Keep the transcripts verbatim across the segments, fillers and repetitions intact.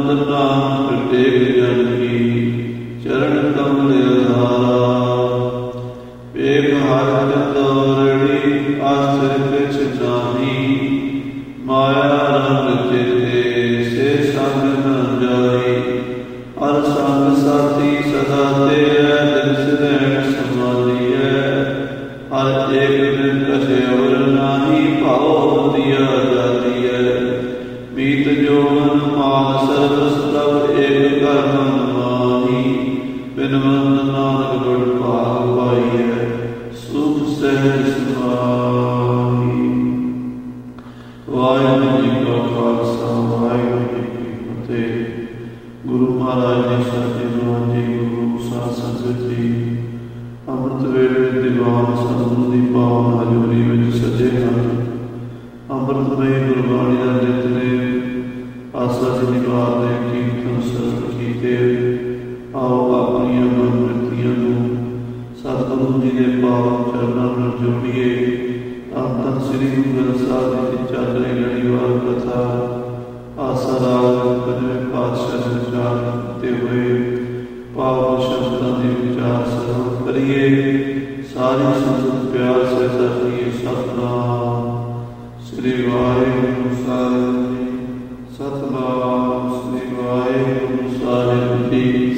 ਅੰਦਰ ਨਾਮ ਟੇਕ ਜਨ ਕੀ ਚਰਨ ਕਮਲ ਆਧਾਰਾ। ਵੇਖ ਹਰ ਚੰਦੋਰੜੀ ਆਸਰ ਪਿਛ ਨਾਹੀ, ਮਾਇਆ ਰੰਗ ਚੇਤੇ ਸੇ ਸੰਗ ਨ ਜਾਈ। ਹਰ ਸੰਗ ਸਾਥੀ ਸਦਾ ਤੇਰੇ ਦਿਸ ਰਹਿਣ ਸਮਾਲੀਐ। ਹਰ ਏਕ ਦਿਨ ਕਛੇ ਔਰ ਨਾਹੀ, ਭਾਉ ਦੀਆ ਜਾਤੀਐ। ਮੀਤ ਜੋਨ ਮਾਨ ਸਰਬਸ ਪ੍ਰਭ ਏਕ ਘਰ ਮਨ ਮਾਹੀ। ਬਿਨਵੰਤ ਨਾਨਕ ਗੁਰ ਭਾਗ ਪਾਈਐ, ਸੁਖ ਸਹਿਜ ਸਮਾਹੀ। ਵਾਹਿਗੁਰੂ ਜੀ ਕਾ ਖਾਲਸਾ, ਵਾਹਿਗੁਰੂ ਜੀ ਕੀ ਫਤਿਹ। ਗੁਰੂ ਮਹਾਰਾਜ ਨੇ ਸਾਡੇ ਗੁਰੂ ਜੀ ਗੁਰੂ ਸਾਧ ਸੰਗਤ ਜੀ ਅੰਮ੍ਰਿਤ ਵੇਲੇ ਦੀਵਾਨ ਸਤਿਗੁਰੂ ਦੀ ਪਾਵਨ ਹਜ਼ੂਰੀ ਵਿੱਚ ਸਜੇ ਹਨ। ਅੰਮ੍ਰਿਤਮਈ ਗੁਰਬਾਣੀ ਦਾ ਨਿਤਨੇਮ ਆਸਾ ਸ਼ਨੀਵਾਰ ਦੇ ਕੀਰਤਨ ਸਰਵ ਕੀਤੇ। ਆਓ ਆਪਣੀਆਂ ਮਨੋਰਥੀਆਂ ਨੂੰ ਸਤਿਗੁਰੂ ਜੀ ਦੇ ਪਾਵਨ ਚਰਨਾਂ ਨਾਲ ਜੋੜੀਏ। ਧੰਨ ਧੰਨ ਸ੍ਰੀ ਗੁਰੂ ਗ੍ਰੰਥ ਸਾਹਿਬ ਜੀ ਦੀ ਚੱਲ ਰਹੀ ਲੜੀਵਾਰ ਕਥਾ ਆਸਾ ਰਾਗ ਪੰਜਵੇਂ ਪਾਤਸ਼ਾਹ ਦੇ ਵਿਚਾਰ ਕੀਤੇ ਹੋਏ ਪਾਵਨ ਸ਼ਬਦਾਂ ਦੇ ਵਿਚਾਰ ਸਰਵਣ ਕਰੀਏ। ਸਾਰੀ ਸੰਗਤ ਪਿਆਰ ਸੇ ਸਾਥੀਏ ਸਤਿਨਾਮ ਸ੍ਰੀ ਵਾਹਿਗੁਰੂ ਸਾਹਿਬ ਜੀ। ਸਤਿਨਾਮ ਸ੍ਰੀ ਵਾਹਿਗੁਰੂ ਸਾਹਿਬ ਜੀ।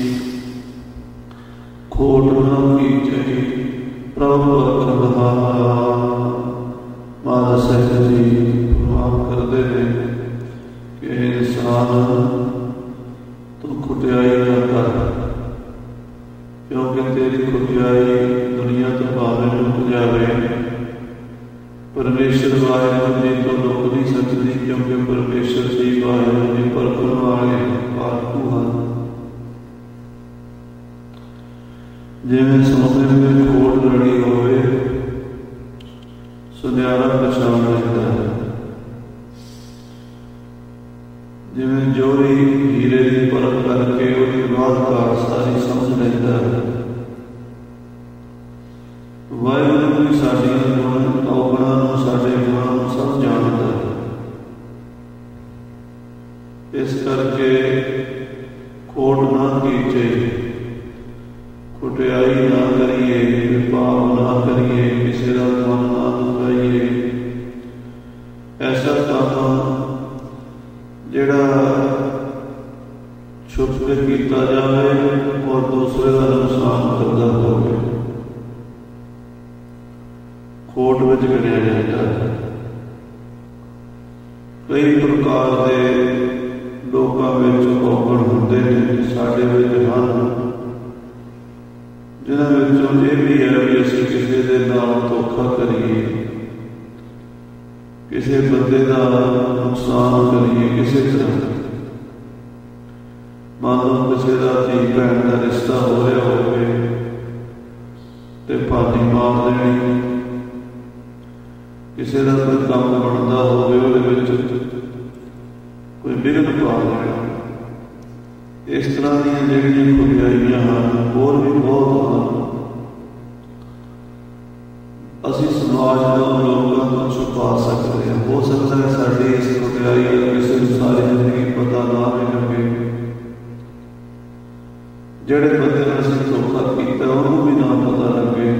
ਖੋਟ ਨਾ ਕੀਚੈ ਪ੍ਰਭ ਅਖੰਡਹਾਰਾ। ਮਹਾਰਾਜ ਸਾਹਿਬ ਜੀ ਫਰਮਾਨ ਕਰਦੇ ਨੇ ਕਿ ਇਨਸਾਨ ਤੂੰ ਖੁਟਿਆਈ ਨਾ ਕਰ, ਕਿਉਂਕਿ ਤੇਰੀ ਖੁਟਿਆਈ ਦੁਨੀਆ ਤੋਂ ਭਾਵੇਂ ਲੁਕ ਜਾਵੇ, ਪਰਮੇਸ਼ਰ ਵਾਹਿਗੁਰੂ ਜੀ ਤੋਂ ਲੁਕ ਨਹੀਂ ਸਕਦੀ, ਕਿਉਂਕਿ ਪਰਮੇਸ਼ਰ ਜੀ ਵਾਹਿਗੁਰੂ ਜੀ ਪਰਖਣ ਵਾਲੇ ਪਾਲਤੂ ਹਨ। ਜਿਵੇਂ ਸੋਨੇ ਵਿੱਚ ਖੋਟ ਲੜੀ ਹੋਵੇ ਸੁਨਿਆਰਾ ਪਛਾਣ ਲੈਂਦਾ ਹੈ, ਜਿਵੇਂ ਜੋਰੀ ਹੀਰੇ ਦੀ ਪਰਖ ਕਰਕੇ ਉਹਦੀ ਬਾਦਕਾਰ ਸਾਰੀ ਸਮਝ ਲੈਂਦਾ ਹੈ। ਵਾਹਿਗੁਰੂ ਵੀ ਸਾਡੀਆਂ ਗੁਣ ਔਗਣਾਂ ਨੂੰ, ਸਾਡੇ ਗੁਣਾਂ ਨੂੰ ਸਭ ਜਾਣਦਾ ਹੈ। ਇਸ ਕਰਕੇ ਖੋਟ ਨਾ ਕੀਚੇ, ਖੁਟਿਆਈ ਨਾ ਕਰੀਏ, ਪਾਪ ਨਾ ਕਰੀਏ, ਕਿਸੇ ਦਾ ਮਨ ਨਾ ਦੁਖਾਈਏ। ਐਸਾ ਕੰਮ ਜਿਹੜਾ ਛੁਪ ਕੇ ਕੀਤਾ ਜਾਵੇ ਔਰ ਦੂਸਰੇ ਦਾ ਨੁਕਸਾਨ ਕਰਦਾ ਹੋਵੇ, ਖੋਟ ਵਿੱਚ ਗਿਣਿਆ ਜਾਂਦਾ ਹੈ। ਕਈ ਪ੍ਰਕਾਰ ਦੇ ਲੋਕਾਂ ਵਿੱਚ ਔਗਣ ਹੁੰਦੇ ਨੇ, ਸਾਡੇ ਵਿੱਚ ਹਨ, ਜਿਨ੍ਹਾਂ ਵਿੱਚੋਂ ਇਹ ਵੀ ਹੈ ਵੀ ਅਸੀਂ ਕਿਸੇ ਦੇ ਨਾਲ ਧੋਖਾ ਕਰੀਏ, ਕਿਸੇ ਬੰਦੇ ਦਾ ਨੁਕਸਾਨ ਕਰੀਏ ਕਿਸੇ ਤਰ੍ਹਾਂ। ਮੰਨ ਲਓ ਕਿਸੇ ਦਾ ਧੀ ਭੈਣ ਦਾ ਰਿਸ਼ਤਾ ਹੋ ਰਿਹਾ ਹੋਵੇ ਤੇ ਭਾਜੀ ਮਾਰ ਦੇਣੀ, ਕਿਸੇ ਦਾ ਕੋਈ ਕੰਮ ਬਣਦਾ ਹੋਵੇ ਉਹਦੇ ਵਿੱਚ ਕੋਈ ਵਿਘਨ ਪਾ ਦੇਣਾ। ਇਸ ਤਰ੍ਹਾਂ ਦੀਆਂ ਜਿਹੜੀਆਂ ਖੁਬਿਆਈਆਂ ਹਨ ਹੋਰ ਵੀ ਬਹੁਤ ਹਨ। ਅਸੀਂ ਸਮਾਜ ਨੂੰ ਲੋਕਾਂ ਤੋਂ ਛੁਪਾ ਸਕਦੇ ਹਾਂ। ਹੋ ਸਕਦਾ ਹੈ ਸਾਡੀ ਇਸ ਖੁਬਿਆਈ ਕਿਸੇ ਨੂੰ ਸਾਰੀ ਜ਼ਿੰਦਗੀ ਪਤਾ ਨਾ ਵੀ ਲੱਗੇ, ਜਿਹੜੇ ਬੰਦੇ ਨਾਲ ਅਸੀਂ ਧੋਖਾ ਕੀਤਾ ਉਹਨੂੰ ਵੀ ਨਾ ਪਤਾ ਲੱਗੇ,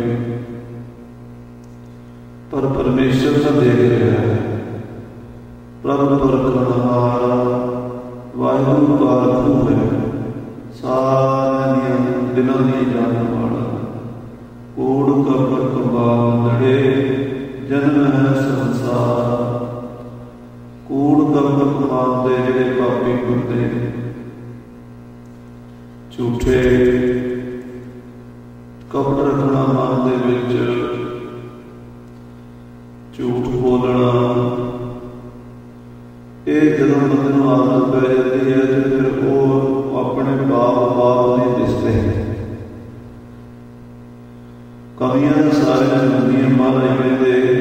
ਪਰ ਪਰਮੇਸ਼ਰ ਤਾਂ ਦੇਖ ਰਿਹਾ ਹੈ। ਪ੍ਰਭ ਪਰਖਣਹਾਰਾ ਵਾਹਿਗੁਰੂ ਪਾਲਤੂ ਹੈ, ਸਾਰਿਆਂ ਦੀਆਂ ਦਿਲਾਂ ਦੀਆਂ ਜਾਣਨ ਵਾਲਾ। ਕੂੜ ਕਪਟ ਕਬਾਲੜੇ ਜਨਮ ਹੈ ਸੰਸਾਰ। ਕੂੜ ਕਪਟ ਕਮਾਉਂਦੇ ਜਿਹੜੇ ਪਾਪੀ ਹੁੰਦੇ, ਝੂਠੇ ਕਪਟ ਰੱਖਣਾ ਮਨ ਦੇ ਵਿੱਚ, ਝੂਠ ਬੋਲਣਾ, ਇਹ ਜਦੋਂ ਬੰਦੇ ਨੂੰ ਆਦਤ ਪੈ ਜਾਂਦੀ ਹੈ ਤੇ ਫਿਰ ਉਹ ਆਪਣੇ ਬਾਪ ਬਾਪ ਨਹੀਂ ਦਿਸਦੇ। ਕਵੀਆਂ ਸਾਰੀਆਂ ਨਦੀਆਂ ਮਹਾਰਾਜ ਕਹਿੰਦੇ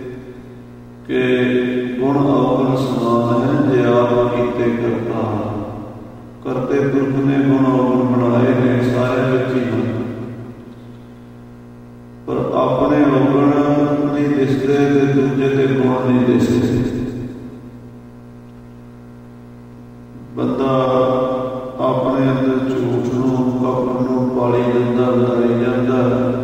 ਕਿ ਗੁਣ ਔਗਣ ਸਮਾਨ ਹੈ, ਜੇ ਆਪ ਕੀਤੇ ਕਰਤਾ। ਕਰਤੇ ਪੁਰਖ ਨੇ ਗੁਣ ਔਗਣ ਬਣਾਏ ਨੇ, ਸਾਰਿਆਂ ਵਿੱਚ ਹੀ ਹਨ, ਪਰ ਆਪਣੇ ਔਗਣ ਨਹੀਂ ਦਿਸਦੇ ਤੇ ਦੂਜੇ ਦੇ ਗੁਣ ਨਹੀਂ ਦਿਸਦੇ। ਬੰਦਾ ਵਾਲੀ ਨਿੰਦਾ ਵਧਾਈ ਜਾਂਦਾ।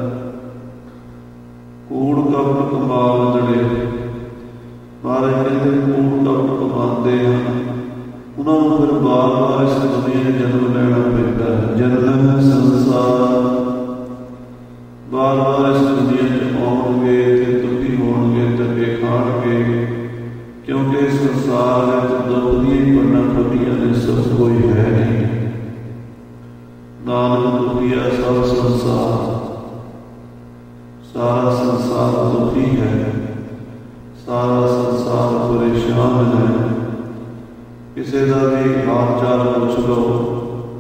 ਕੂੜ ਕਪਟ ਕਮਾਵੰਦੜੇ, ਮਹਾਰਾਜ ਕਹਿੰਦੇ ਕੂੜ ਕਪਟ ਕਮਾਉਂਦੇ ਹਨ, ਉਹਨਾਂ ਨੂੰ ਫਿਰ ਬਾਰ ਬਾਰ ਇਸ ਦੁਨੀਆ 'ਚ ਜਨਮ ਲੈਣਾ ਪੈਂਦਾ ਹੈ। ਜਨਮ ਹੈ ਸੰਸਾਰ, ਬਾਰ ਬਾਰ ਇਸ ਦੁਨੀਆ 'ਚ ਆਉਣਗੇ ਤੇ ਦੁਖੀ ਹੋਣਗੇ, ਧੱਕੇ ਖਾਣਗੇ, ਕਿਉਂਕਿ ਸੰਸਾਰ ਵਿੱਚ ਦੁੱਖ ਦੀਆਂ ਪੰਨਾ ਖੋਟੀਆਂ ਨੇ, ਸੁੱਖ ਕੋਈ ਹੈ ਨਹੀਂ। ਨਾਨਕ ਦੁਖੀਆ ਸਭ ਸੰਸਾਰ, ਸਾਰਾ ਸੰਸਾਰ ਦੁਖੀ ਹੈ, ਸਾਰਾ ਸੰਸਾਰ ਪਰੇਸ਼ਾਨ ਹੈ। ਕਿਸੇ ਦਾ ਵੀ ਹਾਲ ਚਾਲ ਪੁੱਛ ਲਓ,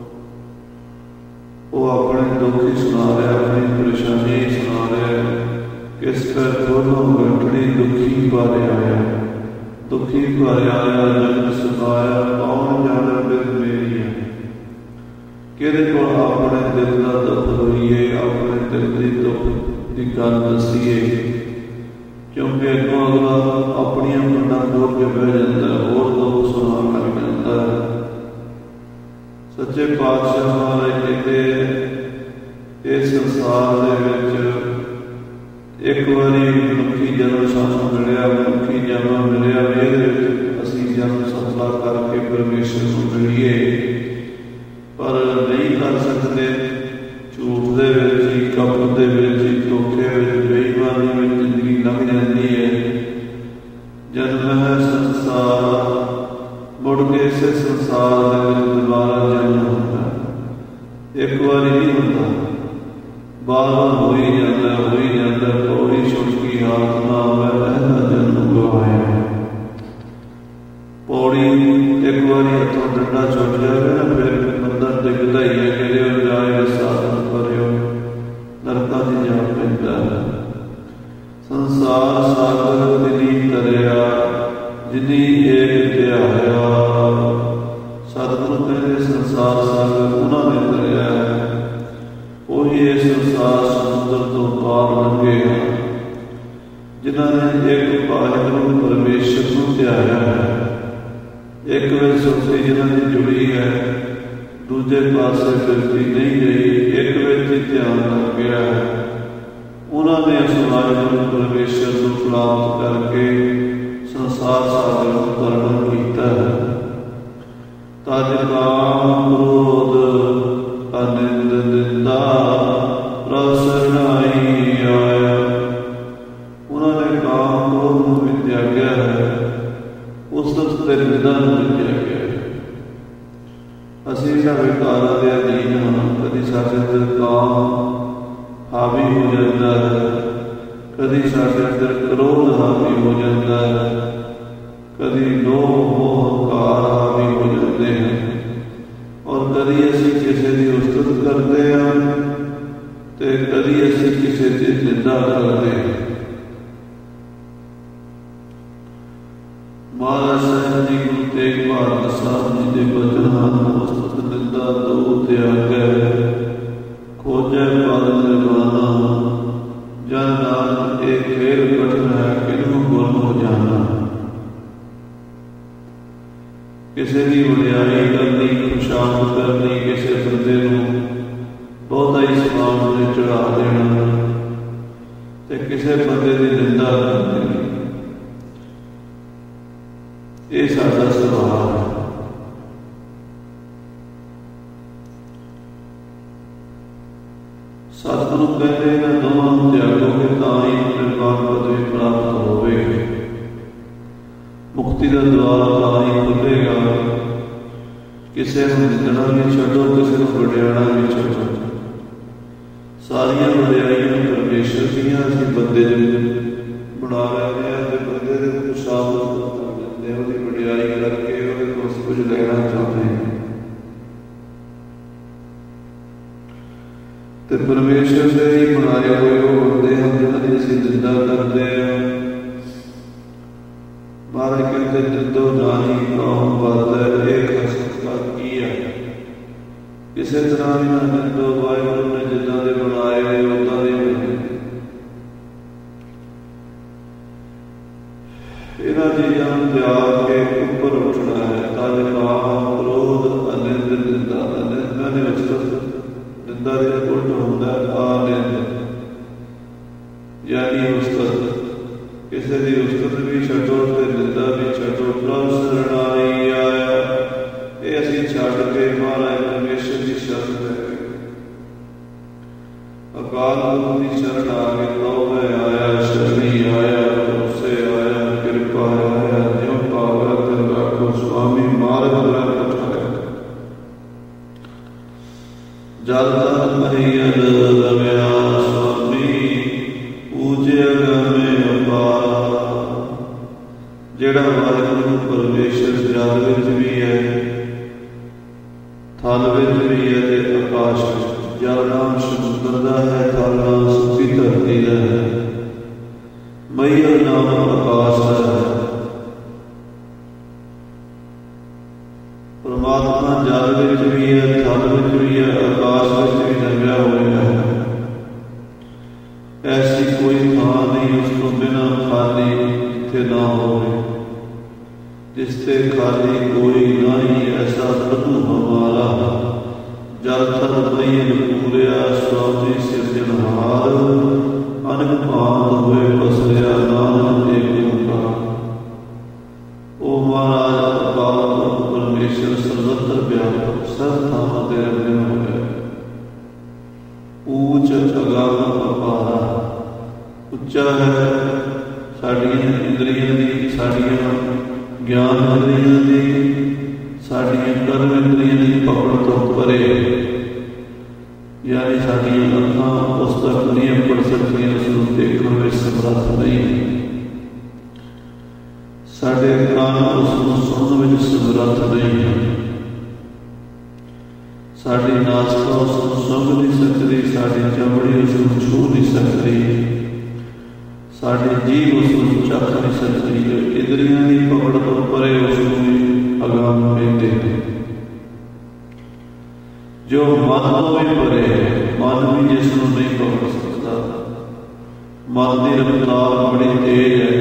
ਉਹ ਆਪਣੇ ਦੁੱਖ ਹੀ ਸੁਣਾ ਰਿਹਾ, ਆਪਣੀ ਪਰੇਸ਼ਾਨੀ ਹੀ ਸੁਣਾ ਰਿਹਾ। ਕਿਸ ਕਰ ਦੋਨੋਂ ਗੰਢੜੀ ਦੁਖੀ ਬਾਰੇ ਆਇਆ, ਦੁਖੀ ਬਾਰੇ ਆਇਆ, ਜਨ ਸੁਣਾਇਆ, ਕੌਣ ਜਾਣੇ ਬਿਨ ਮੇਰੀ ਹੈ। ਕਿਹਦੇ ਕੋਲ ਆਪਣੇ ਦਿਲ ਦਾ ਦੁੱਖ ਹੋਈਏ, ਆਪਣੇ ਦਿਲ ਦੀ ਦੁੱਖ ਦੀ ਗੱਲ ਦੱਸੀਏ, ਕਿਉਂਕਿ ਅੱਗੋਂ ਅਗਲਾ ਆਪਣੀਆਂ ਪੰਡਾਂ ਖੋਲ ਕੇ ਬਹਿ ਜਾਂਦਾ, ਹੋਰ ਦੁੱਖ ਸੁਣਾਉਣ ਲੱਗ ਜਾਂਦਾ। ਸੱਚੇ ਪਾਤਸ਼ਾਹ ਮਹਾਰਾਜ ਕਹਿੰਦੇ ਇਸ ਸੰਸਾਰ ਦੇ ਵਿੱਚ ਇੱਕ ਵਾਰੀ ਮਨੁੱਖੀ ਜਨਮ ਸਾਨੂੰ ਮਿਲਿਆ, ਮਨੁੱਖੀ ਜਨਮ ਮਿਲਿਆ, ਇਹਦੇ ਵਿੱਚ ਅਸੀਂ ਜਨਮ ਸਫਲਾ ਕਰਕੇ ਪਰਮੇਸ਼ਰ ਨੂੰ ਮਿਲੀਏ, ਪਰ ਨਹੀਂ ਕਰ ਸਕਦੇ। ਝੂਠ ਦੇ ਵਿੱਚ ਹੀ, ਕਪਟ ਦੇ ਵਿੱਚ ਹੀ, ਧੋਖੇ ਵਿੱਚ, ਬੇਈਮਾਨੀ ਵਿੱਚ ਜ਼ਿੰਦਗੀ ਲੰਘ ਜਾਂਦੀ ਹੈ। ਜਨਮ ਹੈ ਸੰਸਾਰ, ਮੁੜ ਕੇ ਇਸੇ ਸੰਸਾਰ ਦੇ ਵਿੱਚ ਦੁਬਾਰਾ ਜਨਮ ਹੁੰਦਾ, ਇੱਕ ਵਾਰੀ ਨਹੀਂ ਹੁੰਦਾ, ਬਾਰ ਬਾਰ ਹੋ ਹੀ ਜਾਂਦਾ, ਹੋ ਹੀ ਜਾਂਦਾ। ਪੌੜੀ ਛੁਟਕੀ ਹਾਲਤ ਨਾ ਆਵੇ, ਪਹਿਲਾ ਜਨਮ ਗਵਾਇਆ। ਪੌੜੀ ਇੱਕ ਵਾਰੀ ਹੱਥੋਂ ਡੰਡਾ ਛੁੱਟ ਜਾਵੇ ਨਾ, ਫਿਰ ਬੰਦਾ ਡਿੱਗਦਾ ਹੀ ਹੈ, ਕਿਹੜੇ ਜਾਏ ਸਾਧਨ ਕਰਿਓ, ਨਰਕਾਂ 'ਚ ਜਾ ਪੈਂਦਾ ਹੈ। ਸੰਸਾਰ ਸਾਗਰ ਦਿਲੀ ਤਰਿਆ, ਜਿਨੀ ਏਕ ਧਿਆਇਆ। ਸਤਿਗੁਰੂ ਕਹਿੰਦੇ ਸੰਸਾਰ ਸਾਗਰ ਉਹਨਾਂ ਨੇ ਤਰਿਆ ਹੈ, ਉਹੀ ਇਹ ਸੰਸਾਰ ਸਮੁੰਦਰ ਤੋਂ ਪਾਰ ਲੰਘੇ ਹਨ, ਜਿਨ੍ਹਾਂ ਨੇ ਇੱਕ ਵਾਹਿਗੁਰੂ ਪਰਮੇਸ਼ਰ ਨੂੰ ਧਿਆਇਆ ਹੈ। ਇੱਕ ਵਿੱਚ ਸੁਰਤੀ ਜਿਨ੍ਹਾਂ ਦੀ ਜੁੜੀ ਹੈ, ਦੂਜੇ ਪਾਸੇ ਫਿਰਦੀ ਨਹੀਂ ਗਈ, ਇੱਕ ਵਿੱਚ ਹੀ ਧਿਆਨ ਲੱਗ ਗਿਆ ਹੈ। ਉਹਨਾਂ ਨੇ ਇਸ ਵਾਹਿਗੁਰੂ ਪਰਮੇਸ਼ਰ ਨੂੰ ਪ੍ਰਾਪਤ ਕਰਕੇ ਸੰਸਾਰ ਸਾਗਰ ਨੂੰ ਤਰੁਣ ਕੀਤਾ ਹੈ। ਤਜ ਕਾਮ ਕ੍ਰੋਧ ਅਨਿੰਦ ਨਿੰਦਾ ਪ੍ਰਭ ਸਰਣਾਈ ਆਇਆ। ਉਹਨਾਂ ਨੇ ਕਾਮ ਕ੍ਰੋਧ ਨੂੰ ਵੀ ਤਿਆਗਿਆ ਹੈ, ਉਸ ਤੇ ਨਿੰਦਾ ਨੂੰ ਵੀ ਤਿਆਗਿਆ ਹੈ। ਅਸੀਂ ਇਹਨਾਂ ਵਿਕਾਰਾਂ ਦੇ ਅਧੀਨ ਹਾਂ। ਕਦੀ ਸਾਡੇ ਅੰਦਰ ਕਾਮ ਹਾਵੀ ਹੋ ਜਾਂਦਾ ਹੈ, ਕਦੀ ਸਾਡੇ ਅੰਦਰ ਕ੍ਰੋਧ ਹਾਵੀ ਹੋ ਜਾਂਦਾ ਹੈ, ਕਦੀ ਲੋਭ ਮੋਹ ਹੰਕਾਰ ਹਾਵੀ ਹੋ ਜਾਂਦੇ ਹਨ, ਔਰ ਕਦੀ ਅਸੀਂ ਕਿਸੇ ਦੀ ਉਸਤਤ ਕਰਦੇ ਹਾਂ ਤੇ ਕਦੀ ਅਸੀਂ ਕਿਸੇ ਦੀ ਨਿੰਦਾ ਕਰਦੇ ਹਾਂ। ਮਹਾਰਾਜ ਸਾਹਿਬ ਜੀ ਗੁਰੂ ਤੇਗ ਬਹਾਦਰ ਸਾਹਿਬ ਜੀ ਦੇ ਬਚਨ ਹਨ, ਉਸਤਤ ਨਿੰਦਾ ਦੋ ਤਿਆਗੈ, ਖੋਜੈ ਪਦ ਨਿਰਵਾਣਾ। ਜਨ ਨਾਨਕ ਇਹ ਖੇਲ ਕਠਿਨ ਹੈ, ਕਿਹਨੂੰ ਗੁਰਮੁਖ ਜਾਣਾ। ਕਿਸੇ ਦੀ ਵਡਿਆਈ ਕਰਨੀ, ਖੁਸ਼ਾਮਦ ਕਰਨੀ, ਕਿਸੇ ਬੰਦੇ ਨੂੰ ਬਹੁਤਾ ਹੀ ਸਮਾਨ ਉੱਤੇ ਚੜਾ ਦੇਣਾ ਤੇ ਕਿਸੇ ਬੰਦੇ ਦੀ ਨਿੰਦਾ ਕਰਨੀ, ਇਹ ਸਾਡਾ ਸੁਭਾਅ ਹੈ। ਸਤਿਗੁਰੂ ਕਹਿੰਦੇ ਇਹਨਾਂ ਦੋਵਾਂ ਨੂੰ ਤਿਆਗੋਗੇ ਤਾਂ ਹੀ ਨਿਰਵਾਣ ਪਦਵੀ ਪ੍ਰਾਪਤ ਹੋਵੇਗੀ, ਮੁਕਤੀ ਦਾ ਦੁਆਰ ਤਾਂ ਹੀ ਖੁੱਲ੍ਹੇਗਾ। ਕਿਸੇ ਨੂੰ ਨਿੰਦਣਾ ਵੀ ਛੱਡੋ, ਕਿਸੇ ਨੂੰ ਵਡਿਆਣਾ ਵੀ ਛੱਡੋ। ਸਾਰੀਆਂ ਵਡਿਆਈਆਂ ਪਰਮੇਸ਼ਰ ਦੀਆਂ ਅਸੀਂ ਬੰਦੇ ਬਣਾ ਲੈਂਦੇ ਹਾਂ ਤੇ ਬੰਦੇ ਦੇ ਖੁਸ਼ਾਮਦ ਕਰ ਲੈਂਦੇ ਹਾਂ, ਉਹਦੀ ਵਡਿਆਈ ਕਰਕੇ ਉਹਦੇ ਤੋਂ ਅਸੀਂ ਕੁਝ ਲੈਣਾ ਚਾਹੁੰਦੇ ਹਾਂ। ਤੇ ਪਰਮੇਸ਼ਰ ਦੇ ਹੀ ਬਣਾਏ ਹੋਏ ਉਹ ਬੰਦੇ ਹਨ ਜਿਹਨਾਂ ਦੀ ਅਸੀਂ ਨਿੰਦਾ ਕਰਦੇ ਹਾਂ। ਮਹਾਰਾਜ ਕਹਿੰਦੇ ਨਿੰਦੋ ਨਾਹੀ ਕਉ ਬਦੈ, ਇਹ ਖਸਤਾ ਕੀ ਹੈ। ਕਿਸੇ ਤਰ੍ਹਾਂ ਵੀ ਨਾ ਨਿੰਦੋ, ਵਾਹਿਗੁਰੂ ਨੇ ਜਿੱਦਾਂ ਦੇ ਬਣਾਏ ਹੋਏ ਉੱਦਾਂ ਦੇ ਬਣੇ। ਇਹਨਾਂ ਚੀਜ਼ਾਂ ਨੂੰ ਤਿਆਗ ਕੇ ਉੱਪਰ ਉੱਠਣਾ ਹੈ। ਤਜ ਕਾਮ ਕ੍ਰੋਧ ਅਨਿੰਦ ਨਿੰਦਾ। ਨਿੰਦਾ ਨੇ ਉਸਤਤ, ਨਿੰਦਾ ਦੇ जल तन हरियन रमया स्वामी पूज्य गमे अपार। जेड़ा वाहिगुरु परमेश्वर जल विच भी है, थल विच भी है ते आकाश विच। जल नाम समुद्र दा है, थल नाम सुखी धरती दा है, मैया नाम आकाश दा है। परमात्मा जल विच भी है, थल विच भी है, आकाश विच भी रमया होया है। ऐसी कोई थां नहीं उस तो बिना खाली जिथे ना होवे, जिससे खाली कोई नहीं। ऐसा प्रभु हमारा जल थल मईन पूरिया स्वामी सिरजनहार। अनक भांत हुए पसरिया नानक एक ओंकार। ओ महाराज अकाल परमेश्वर सर्वत्र व्यापक, सब थावां ते रमया होया। ऊच अगम अपारा, उच्चा है साड़ियां इंद्रियां दी, साड़ियां ज्ञान इंद्रियां दी, साड़ियां कर्म इंद्रियां दी पकड़ तो परे। यानी साड़ियां अखां उस तक नहीं पढ़ सकती, उसको देखने में समर्थ नहीं। साढ़े कान उसको सुनने में समर्थ नहीं है। साड़ी नासता उसको सुंघ नहीं सकती, साड़ी चमड़ी उसको छू नहीं सकती, साड़ी जीव उसको चख नहीं सकती। जो इंद्रियां की पकड़ तो परे उसको अगाम कहते हैं। जो मन तो भी परे है, मन भी जिसको नहीं पकड़ सकता। मन की रफ्तार बड़ी तेज है।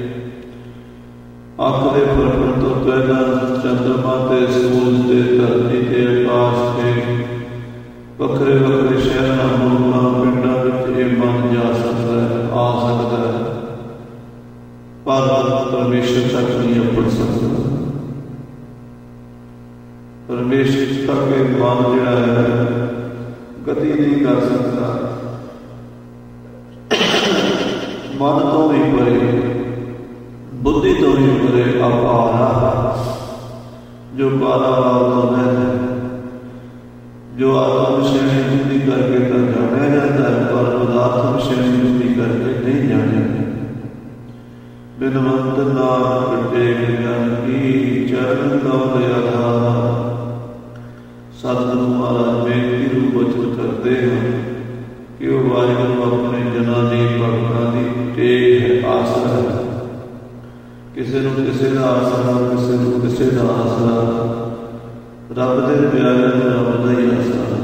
अख के फरकण तो पहला चंद्रमा ते सूरज ते धरती ते आकाश ते वखरे वखरे शहरां मुल्कां पिंडां विच ये मन जा सकता है, आ सकता है, पर परमेश्वर तक नहीं अपड़ सकता। परमेश्वर तक एक मन जिहड़ा है गति नहीं कर सकता। मन तो भी परे, बुद्धि तो भी परे अपारा, जो पारावार तो है, जो आत्म श्रेणी बुद्धि करके तो जाना जाता है, पर पदार्थ श्रेणी बुद्धि करके नहीं जाने। बिनवंत नाम कटे ज्ञान की चरण कमल आधार। सतगुरु महाराज बेनती रूप वचन करते हैं कि वह वाहिगुरु अपने जना दी भगतां दी टेक है, आसरा है। किसी को किसी का आसरा, किसी को किसी का आसरा, रब दे प्यारे रब का ही आसरा।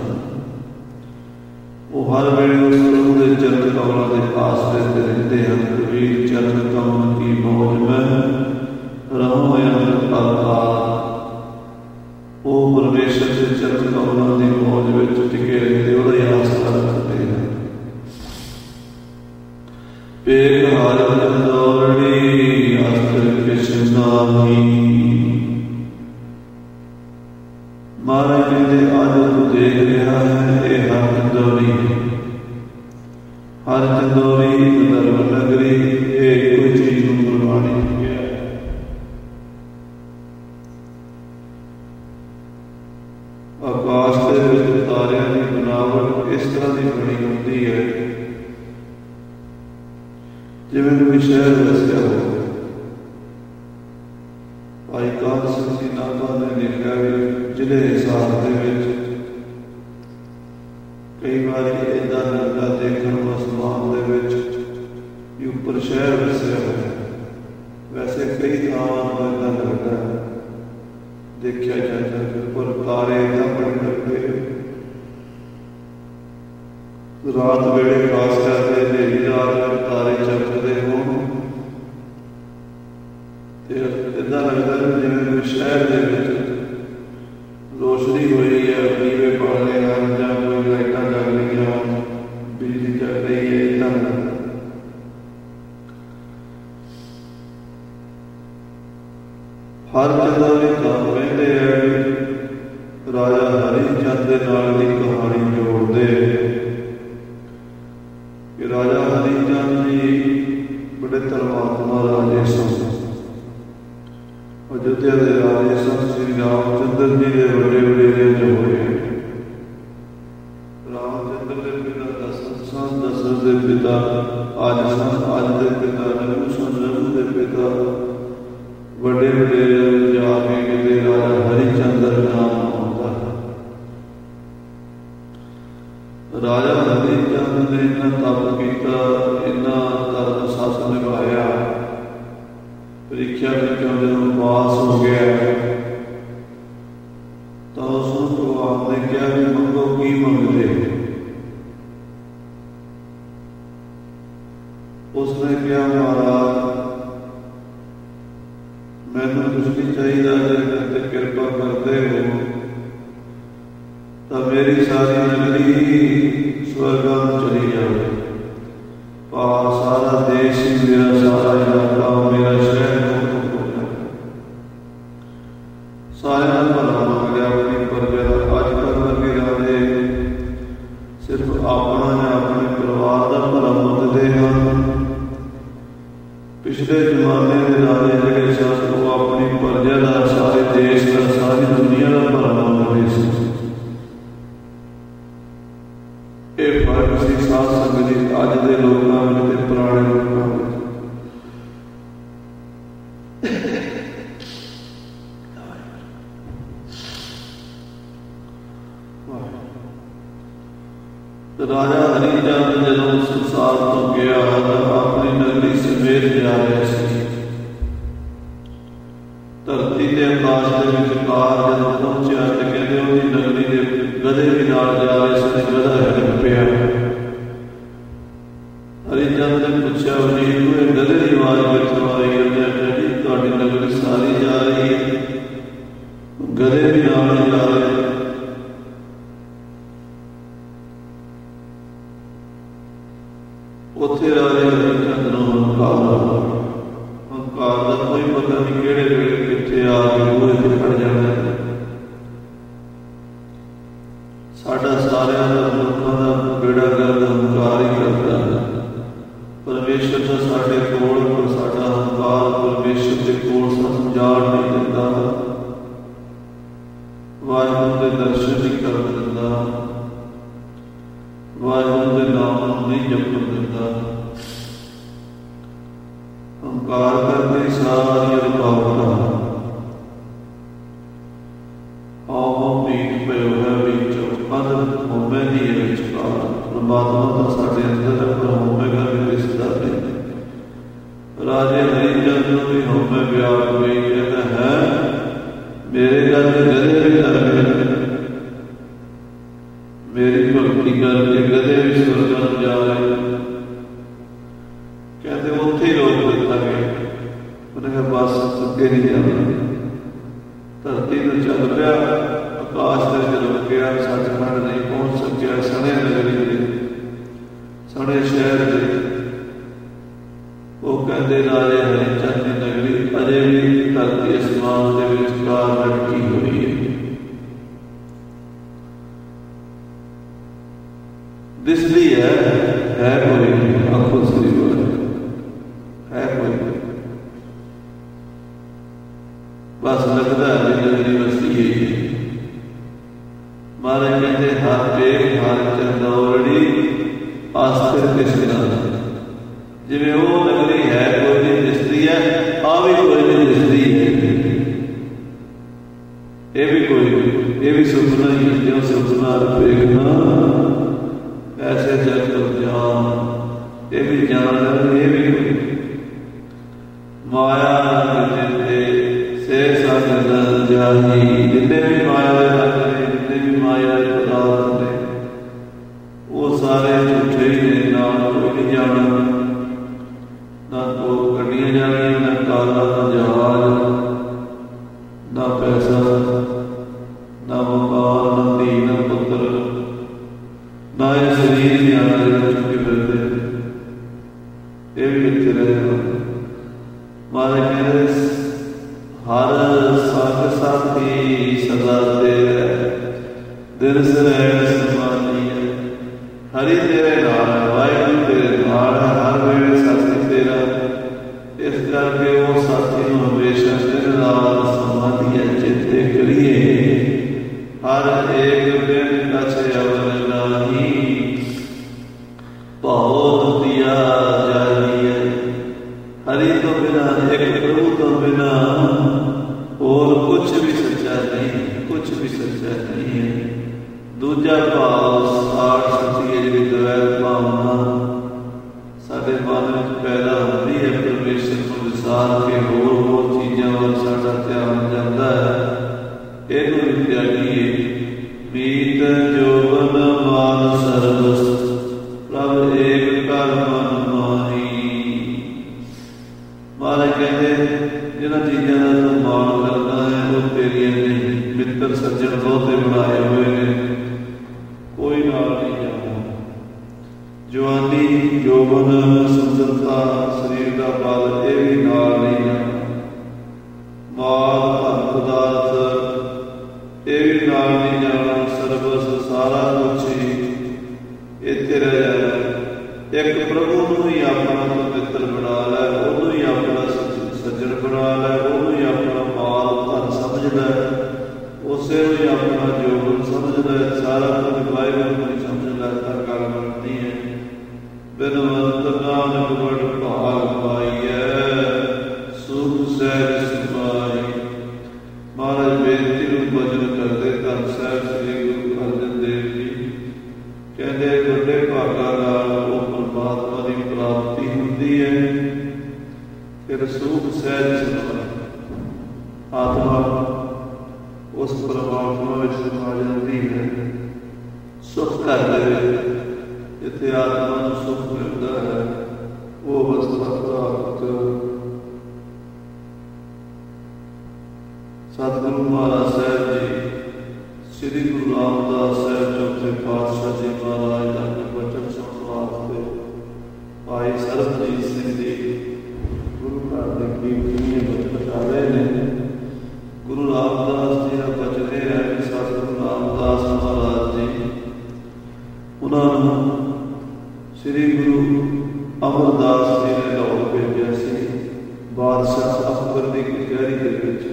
वो हर वेले उस प्रभु के चरण कमलों के आसरे से रहते हैं। कबीर चरण कमल की मौज में रहो अमृत अवतार। वो परमेश्वर के चरण कमलों की मौज में टिके रहते, वो ही आसरा रखते हैं। पेग हार दौड़ी कृष्ण नामी। महाराज जी ने आज तू देख रहा है, ये हर चंदौरी, हर चंदौरी धर्म नगरी, ये कोई चीज को गुरबाणी है। आकाश के तारियां की बनावट इस तरह की बनी होती है जिवें कोई शहर वसिया हो। भाई काल सिंह जी नाभा ने लिखा भी जिले हिसार के कई बार इदा लगता देखने आसमान के उपर शहर वसिया है। वैसे कई थावां पर इदा लगता है देखा जाता है, पर तारे इदा बड़े लगते रात वेले खास करके अंधेरी रात तारे चमकते हो। इदा लगता है जिवें शहर के रोशनी हुई है, दीवे बाले हैं, या कोई लाइटां जग रही हैं, बिजली जग रही है। इदा हर चंदौरी तो कहते हैं राजा हरि चंद के नाल दी कहानी जोड़ते कि राजा हरि चंद जी बड़े धर्मात्मा राजे सन। अयोध्या के राजे सन। श्री रामचंद्र जी के बड़े बड़े जो हुए आज सन अज के पिता रघु सन रघु के पिता बड़े वडेरे जाके किते राजा हरिचंद्र नाम आउंदा है। राजा हरिचंद्र ने इन्ना तप किया, इन्ना धर्म शासन निभाया, परीक्षा विचों जदों पास हो गया तो उसनूं भगवान ने कहा कि मंगो की मंगते। उसने कहा महाराज मैनूं कुछ नहीं चाहिए, जे ते कृपा करते हो तो मेरी सारी नगरी स्वर्गां चली जाए, सारा देश ही मेरा, सारा इलाका मेरा शहर सारे भला मंग लिया अपनी प्रजा का। अजकल वर्गे राजे सिर्फ अपना या अपने परिवार का भला मंगते हैं। पिछले जमाने के राजे जिहड़े सन वो अपनी प्रजा का, सारे देश का, सारी दुनिया का भला मंगते सन। ये फर्क सी साध संगत जी अज के लोगों में ते पुराने लोगों में। राजा हरिचंद जदों संसार तो गया अपनी नगरी समेत जा रहे थे। धरती के आकाश के विचकार जदों पहुंचा तो कहते उसकी नगरी के गधे भी नाल जा रहे थे, गधा हिल पिया। हरिचंद ने पूछा वजीर को गधे की आवाज कितों आ रही है? डैडी तुहाडी नगरी सारी जा रही है, गधे भी नाल जा रहे। उत्थे राजे हरिचंद नूं हंकार हंकार का कोई पता नहीं किहड़े वेले कित्थे आके बूहे ते खड़ जाना। साडा सारियां दा लोकां दा बेड़ा गर्क हंकार ही करदा है। परमेश्वर दा साडे कोल पर साडा हंकार परमेश्वर दे कोल सानूं जाण नहीं दिंदा, वाहिगुरू दे दर्शन नहीं करन दिंदा, वाहिगुरू दे नाम नहीं जपन दिंदा। हंकार करके सारी रुकावटां आओ मीट पयो है विचों पद होमे दी विचकार। परमात्मा तो साडे अंदर है पर होमे करके दिसदा नहीं। राजे हरिचंद नूं भी होमे व्याप गई, कहता है मेरे गल गधे भी कर मेरी भक्ति करके गधे भी स्वर्गां नूं जा रहे। कहते उत्थे ही रोक दिता गया। उन्हें कहा बस अगे नहीं जाना। धरती तो चल पिया, आकाश से चल गया, सचखंड नहीं पहुंच सकिया। सने नगरी दे सने शहर दे वो कहते राजे हरिचंद की नगरी अजे भी धरती आसमान के विचकार लटकी हुई है। दिसदी है है कोई नहीं, आंखों से है कोई नहीं, बस लगता है नगरी बसी है। महाराज कहते हर पेड़ हर चंदौड़ी आस्थिर किसना, जिवें वो नगरी है कोई नहीं दिसदी है, आ भी कोई नहीं दिसदी है, ये भी कोई नहीं, ये भी सुपना ही है। जो सुपना देखना ऐसे चल जान, ये भी जान ये भी माया जिते से संग जाही। जितने भी माया जितने भी माया पदार्थ ने वो सारे झूठे ही ने, ना कोई नहीं जाना, ना तो गड्डियां जानिया, ना काला, ना जहाज, ना पैसा, ना मकान, ना धी, ना पुत्र, ना ये शरीर जाना चुके फिरते, ये भी इतने रहे। महाराज कहते हर संग साथी सदा तेरे दिल से समानी है। हरि तेरे नाल है, वाहिगुरू तेरे नाल है, हर वेले साथी तेरा। इस करके वो साथी नूं हमेशा तेरे नाल समानी है चेते करिए। हर एक दिन कछ अवर नाही भाव दिया जा ਦੂਜਾ ਭਾਵ ਸਾੜ ਸੱਚੀ ਹੈ ਜਿਹੜੀ ਦਵੈਤ ਭਾਵਨਾ ਸਾਡੇ ਮਨ ਵਿੱਚ ਪੈਦਾ ਹੁੰਦੀ ਹੈ। ਪਰਮੇਸ਼ਰ ਨੂੰ ਵਿਸਾਰ ਕੇ ਹੋਰ ਹੋਰ ਚੀਜ਼ਾਂ ਵੱਲ ਸਾਡਾ ਧਿਆਨ ਜਾਂਦਾ ਹੈ। ਇਹਨੂੰ ਵੀ ਤਿਆਗੀਏ। ਮੀਤ ਜੋਬਨ ਮਾਨ ਸਰਬਸ ਪ੍ਰਭ ਏਕ ਕਰ ਮਨ ਮਾਹੀ। ਮਹਾਰਾਜ ਕਹਿੰਦੇ ਜਿਹਨਾਂ ਚੀਜ਼ਾਂ ਦਾ ਤੂੰ ਮਾਣ ਕਰਦਾ ਹੈ ਉਹ ਤੇਰੀਆਂ ਨਹੀਂ। ਮਿੱਤਰ ਸੱਜਣ ਬਹੁਤੇ ਬਣਾਏ ਹੋਏ ਨੇ, ਕੋਈ ਨਾਲ ਨਹੀਂ ਜਾਂਦਾ। ਜਵਾਨੀ ਜੋਬਨ ਸੁੰਦਰਤਾ ਸਰੀਰ ਦਾ ਬਲ ਇਹ ਵੀ ਨਾਲ ਨਹੀਂ ਜਾਂਦਾ। ਮਾਲ ਧਨ ਪਦਾਰਥ ਇਹ ਵੀ ਨਾਲ ਨਹੀਂ ਜਾਣਾ। ਸਰਬਸ ਸਾਰਾ ਕੁਛ ਹੀ ਇੱਥੇ ਰਹਿ ਜਾਣਾ। ਇੱਕ ਪ੍ਰਭੂ ਨੂੰ ਹੀ ਆਪਣਾ ਤੂੰ ਮਿੱਤਰ ਬਣਾ ਲੈ, ਉਹਨੂੰ ਹੀ ਆਪਣਾ ਸੱਜਣ ਬਣਾ ਲੈ, ਉਹਨੂੰ ਹੀ ਆਪਣਾ ਮਾਲ ਧਨ ਸਮਝ ਲੈ, ਉਸੇ ਨੂੰ ਹੀ ਆਪਣਾ ਜੋਬਨ ਸਮਝ ਲੈ। ਸਾਰਾ ਕੁਝ ਵਾਹਿਗੁਰੂ ਨੂੰ ਹੀ ਸਮਝ ਲੈ ਤਾਂ ਗੱਲ ਬਣਦੀ ਹੈ। ਬਿਨਵੰਤ ਨਾਨਕ ਬੜ ਭਾਗ ਪਾਈਐ ਸੁਖ ਸਹਿਜ ਸੁਭਾਈ। ਮਹਾਰਾਜ ਬੇਨਤੀ ਨੂੰ ਭਜਨ ਕਰਦੇ ਧੰਨ ਸਾਹਿਬ ਸ੍ਰੀ ਗੁਰੂ ਅਰਜਨ ਦੇਵ ਜੀ ਕਹਿੰਦੇ ਵੱਡੇ ਭਾਗਾਂ ਨਾਲ ਉਹ ਪਰਮਾਤਮਾ ਦੀ ਪ੍ਰਾਪਤੀ ਹੁੰਦੀ ਹੈ। ਫਿਰ ਸੁਖ ਸਹਿਜ ਸੁਭਾਈ ਆਤਮਾ ਉਸ ਪਰਮਾਤਮਾ ਵਿੱਚ ਸਮਾ ਜਾਂਦੀ ਹੈ। ਸੁਖ ਘਰ ਦੇ ਵਿੱਚ ਜਿੱਥੇ ਆਤਮਾ ਨੂੰ ਸੁਖ ਮਿਲਦਾ ਹੈ ਉਹ ਅਵਸਥਾ ਪ੍ਰਾਪਤ ਸਤਿਗੁਰੂ ਮਹਾਰਾਜ ਸਾਹਿਬ ਜੀ ਸ੍ਰੀ ਗੁਰੂ ਰਾਮਦਾਸ ਸਾਹਿਬ ਚੌਥੇ ਪਾਤਸ਼ਾਹ ਜੀ ਮਹਾਰਾਜ ਦਾ ਬਚਨ ਸੁਣਨ ਵਾਸਤੇ ਭਾਈ ਸਰਬਜੀਤ ਸਿੰਘ ਜੀ ਗੁਰੂ ਘਰ ਦੇ ਕੀਰਤਨੀਏ ਬਚਨ ਕਰ ਰਹੇ ਨੇ। ਗੁਰੂ ਰਾਮਦਾਸ ਜੀ ਦਾ ਬਚਨ ਇਹ ਹੈ ਕਿ ਸਤਿਗੁਰੂ ਰਾਮਦਾਸ ਮਹਾਰਾਜ ਜੀ ਉਹਨਾਂ ਨੂੰ ਸ੍ਰੀ ਗੁਰੂ ਅਮਰਦਾਸ ਜੀ ਨੇ ਲਾਹੌਰ ਭੇਜਿਆ ਸੀ ਬਾਦਸ਼ਾਹ ਅਕਬਰ ਦੀ ਕਚਹਿਰੀ ਦੇ ਵਿੱਚ,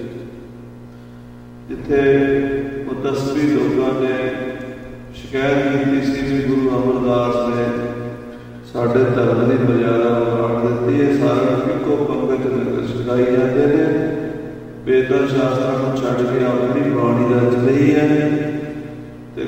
ਜਿੱਥੇ ਮੁਤੱਸਬੀ ਲੋਕਾਂ ਨੇ ਸ਼ਿਕਾਇਤ ਕੀਤੀ ਸੀ ਵੀ ਗੁਰੂ ਅਮਰਦਾਸ ਨੇ ਸਾਡੇ ਧਰਮ ਦੀ ਮਰਿਆਦਾ ਵਿਗਾੜ ਦਿੱਤੀ ਹੈ। ਸਾਰਿਆਂ ਨੂੰ ਇੱਕੋ ਪੰਗਤ ਵਿੱਚ ਛਕਾਈ ਜਾਂਦੇ ਨੇ, ਵੇਦਾਂ ਸ਼ਾਸਤਰਾਂ ਨੂੰ ਛੱਡ ਕੇ ਆਪਣੀ ਬਾਣੀ ਰਚ ਲਈ ਹੈ ਤੇ